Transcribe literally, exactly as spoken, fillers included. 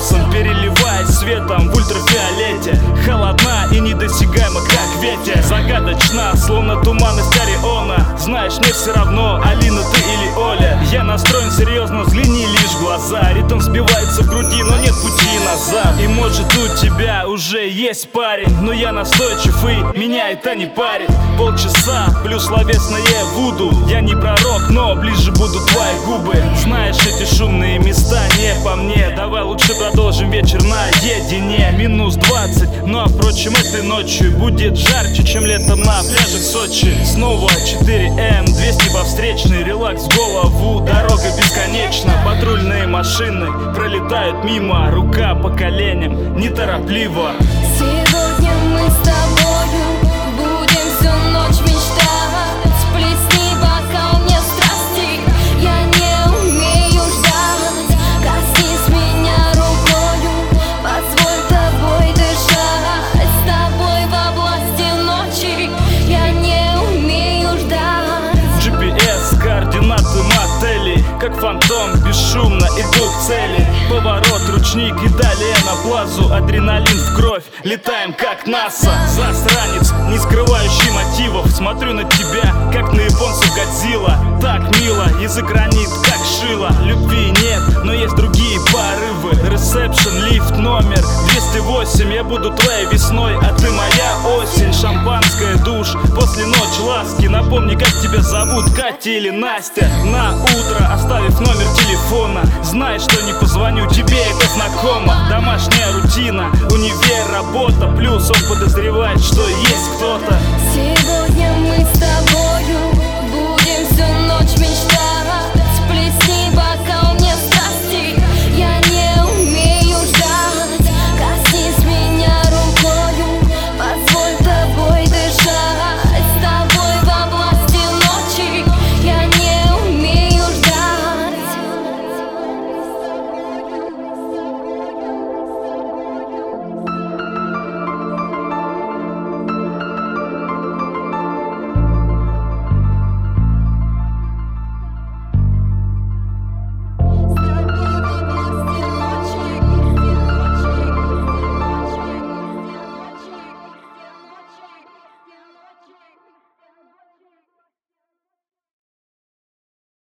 носом, переливаясь светом в ультрафиолете. Холодна и недосягаема, как ветер. Загадочна, словно туманность Ориона. Знаешь, мне все равно, Алина ты или Оля. Я настроен серьезно, взгляни лишь в глаза. Ритм сбивается в груди, но нет пути назад. И может у тебя уже есть парень, но я настойчив и меня это не парит. Полчаса плюс словесное вуду. Я не пророк, но ближе будут твои губы. Знаешь, эти шумные места не по мне. Давай лучше продолжим вечер наедине. Минус двадцать, ну а впрочем этой ночью будет жарче, чем летом на пляжах Сочи. Снова четыре эм, двести по встречной. Релакс в голову, дорога бесконечна. Патрульные машины пролетают мимо. Рука по коленям, неторопливо. Сегодня мы с тобою будем всю ночь мечтать. Плесни бокал мне страсти, я не умею ждать. Коснись меня рукою, позволь тобой дышать. С тобой в области ночи, я не умею ждать. джи пи эс, координаты мотелей, как фантом, бесшумно иду к цели. Поворот, ручник и далее на плазу. Адреналин в кровь, летаем как НАСА. Засранец, не скрывающий мотивов. Смотрю на тебя, как на японцев Годзилла. Так мило, язык ранит, как шило. Любви нет, но есть другие порывы. Ресепшн, лифт, номер двести восемь. Я буду твоей весной, а ты моя осень. Шампанское, душ, после ночи ласки. Напомни, как тебя зовут, Катя или Настя. На утро, оставив номер телефона. Знай, что не позвоню, тебе это знакомо. Домашняя рутина, универ, работа. Плюс он подозревает, что есть кто-то. Сегодня мы с тобою